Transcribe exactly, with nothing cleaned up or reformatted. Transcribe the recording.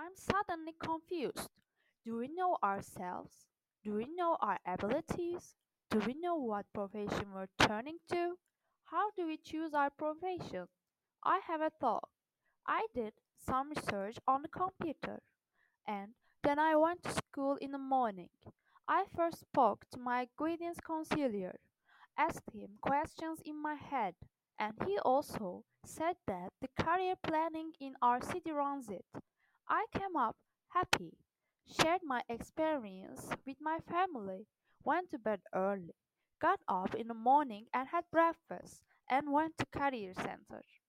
I'm suddenly confused. Do we know ourselves? Do we know our abilities? Do we know what profession we're turning to? How do we choose our profession? I have a thought. I did some research on the computer, and then I went to school in the morning. I first spoke to my guidance counselor, asked him questions in my head, and he also said that the career planning in our city runs it. I came up happy, shared my experience with my family, went to bed early, got up in the morning and had breakfast, and went to career center.